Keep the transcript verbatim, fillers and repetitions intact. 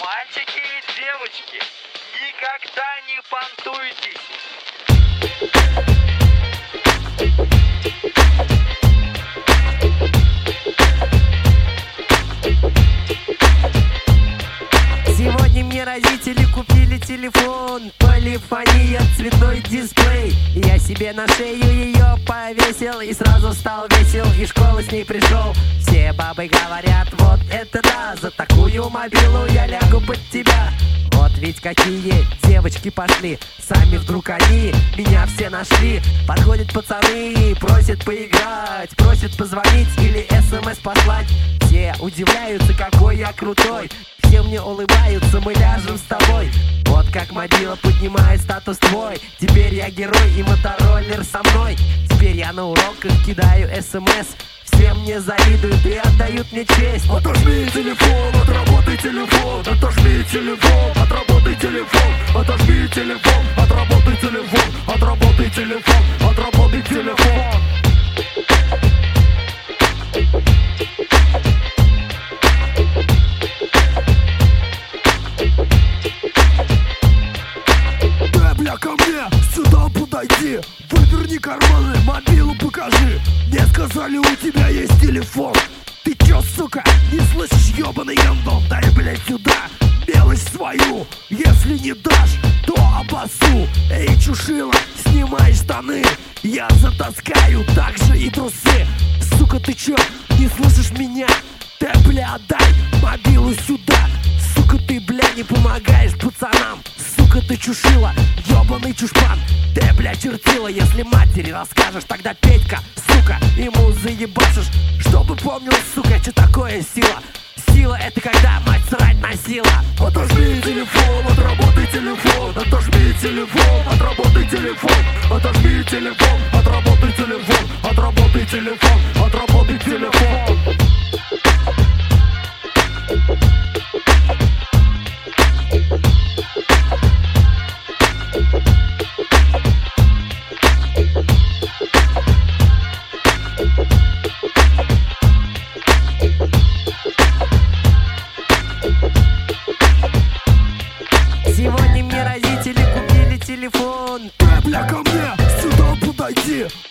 Мальчики и девочки, никогда не понтуйтесь. Сегодня мне родители купили телефон, полифония, цветной дисплей. Я себе на шею ее повесил и сразу стал весел, и школы с ней пришел. Все бабы говорят, вот это да, за такую мобилу я лягу под тебя. Вот ведь какие девочки пошли, сами вдруг они меня все нашли. Подходят пацаны, просят поиграть, просят позвонить или смс послать. Все удивляются, какой я крутой, все мне улыбаются, мы ляжем с тобой. Вот как мобила поднимает статус твой. Теперь я герой и мотороллер со мной. Теперь я на уроках кидаю смс. Все мне завидуют и отдают мне честь. Отожми телефон, отработай телефон. Отожми телефон, отработай телефон. Отожми телефон, отработай телефон. Отработай телефон, отработай телефон. Ты, бля, ко мне, сюда подойди. Выверни карманы, мобилу покажи. Мне сказали, у тебя есть телефон. Ты чё, сука, не слышишь, ёбаный гандон? Дай, блядь, сюда мелочь свою. Если не дашь, то обоссу. Эй, чушила, снимай штаны. Я затаскаю также и трусы. Сука, ты чё, не слышишь меня? Ты, бля, отдай мобилу сюда. Сука, ты, бля, не помогаешь пацанам. Сука, ты чушила, ёбаный чушпан. Ты, бля, чертила, если матери расскажешь, тогда Петька, сука, ему заебашишь. Чтобы помнил, сука, что такое сила. Сила — это когда мать срать носила. Отожми телефон, отработай телефон. Отожми телефон, отработай телефон. Отожми телефон, отработай телефон. Отработай телефон, отработай телефон. Сегодня мне родители купили телефон. Ты, бля, ко мне, сюда подойди.